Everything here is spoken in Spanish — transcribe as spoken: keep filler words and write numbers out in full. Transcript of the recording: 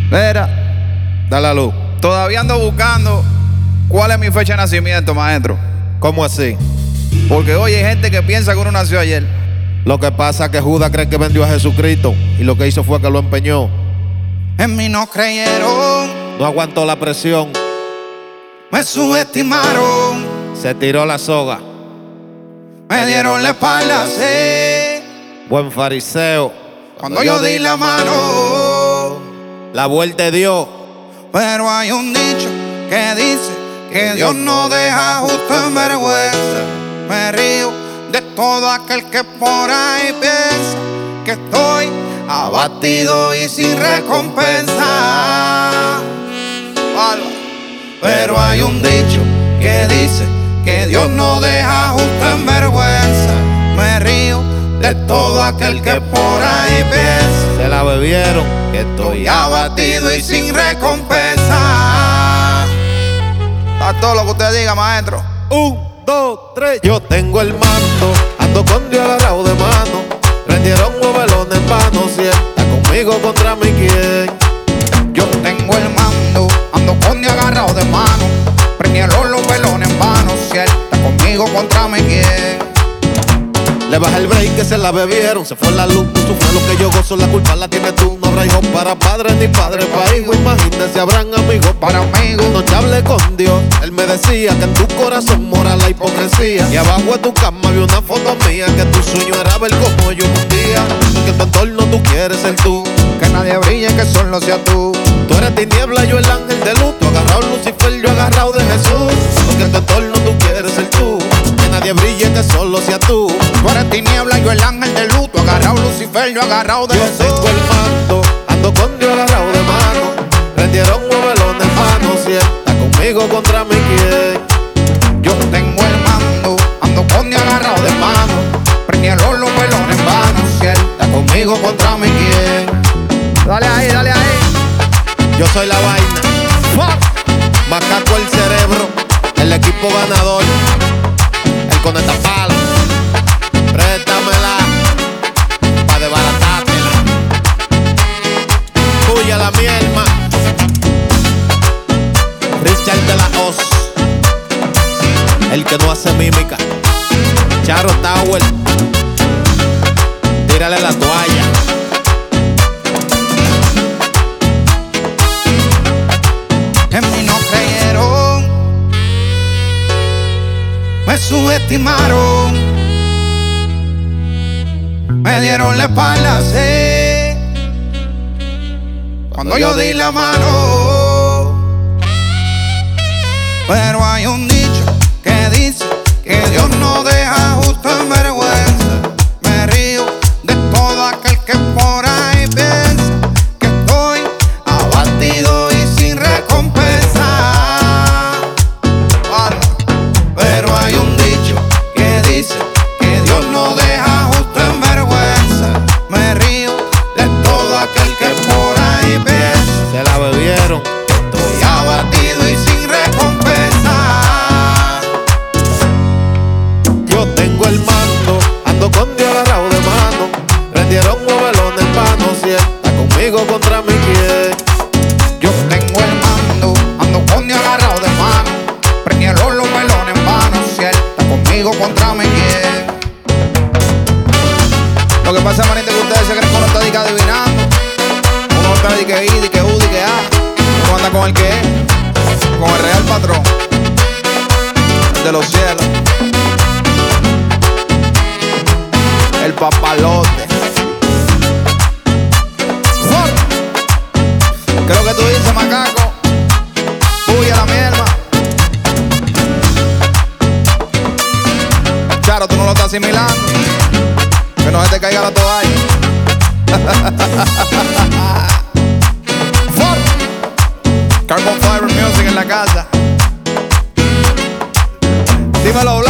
Mira, Da la luz. todavía ando buscando cuál es mi fecha de nacimiento, maestro. ¿Cómo así? Porque oye, hay gente que piensa que uno nació ayer. Lo que pasa es que Judas cree que vendió a Jesucristo y lo que hizo fue que lo empeñó. En mí no creyeron, No aguantó la presión, me subestimaron, se tiró la soga. me dieron la espalda, sí. Buen fariseo, Cuando yo di la mano, la vuelta dio. pero hay un dicho que dice que Dios no deja justo en vergüenza. Me río de todo aquel que por ahí piensa que estoy abatido y sin recompensa. Pero hay un dicho que dice que Dios no deja justo en vergüenza. Me río de todo aquel que por ahí piensa Se la bebieron, que estoy estoy abatido y sin recompensa. A todo lo que usted diga, maestro. Un, dos, tres. Yo tengo el mando, ando con Dios agarrado de mano. Prendieron un velón en vano, si él está conmigo contra mi quien. Yo tengo el mando, ando con Dios agarrado de mano. Prendieron los velones en vano, si él está conmigo contra mi quien. Le bajé el break que se la bebieron, se fue la luz, tú fue lo que yo gozo, la culpa la tienes tú. No habrá hijos para padres ni padres para hijos, imagínate habrán amigos Para amigos, no te hablé con Dios, él me decía que en tu corazón mora la hipocresía. Y abajo de tu cama vi una foto mía, que tu sueño era ver como yo un día. Que en tu entorno tú quieres ser tú, que nadie brille, que solo sea tú. tú eres tiniebla, yo el ángel de luz. Tú agarrado Lucifer, yo agarrado de Jesús. Porque en tu entorno tú quieres ser tú, que nadie brille, que solo sea tú. Tú eres tiniebla, yo el ángel de luz. Tú agarrado Lucifer, yo agarrado de Yo Jesús. tengo el mando, ando con Dios agarrado de mano. Prendieron un velón en mano, si él está conmigo contra mi quien. Yo tengo el mando, ando con Dios agarrado de mano. Prendieron los velones en vano, si él está conmigo contra mi quien. Dale ahí, dale ahí. Yo soy la vaina, Macaco el cerebro, el equipo ganador, el conecta palo. Préstamela, pa' desbaratártela. Tuya la mielma, Richard de la Hoz, el que no hace mímica. Charo Tower, tírale la toalla. En mí no creyeron, me subestimaron, me dieron la espalda, sí. Cuando yo di la mano, pero hay un dicho que dice que Dios no deja justo en vergüenza. Me río de todo aquel que por ahí piensa que estoy abatido y sin recompensa. Pero hay un dicho que dice que Dios no deja justo en vergüenza. Me río de todo aquel que por ahí piensa Se la bebieron, estoy abatido y sin recompensa. yo tengo el mando, ando con Dios agarrado de mano. Prendieron un velón en vano, si él está conmigo contra mi quien. Yo tengo el mando, ando con Dios agarrado de mano. Prendieron los velones en vano, si él está conmigo contra mi quien. Lo que pasa, manito, es que ustedes se creen que uno está di que adivinando. Uno está di que I, di que U, di que A. Uno anda con el que es, con el real patrón, el de los cielos, el papalote. ¿Qué es lo que tú dices, macaco? Uy, a la mierda. Charo, tú no lo estás asimilando. Que no se te caiga la toalla. Carbon Fiber Music en la casa. Dímelo,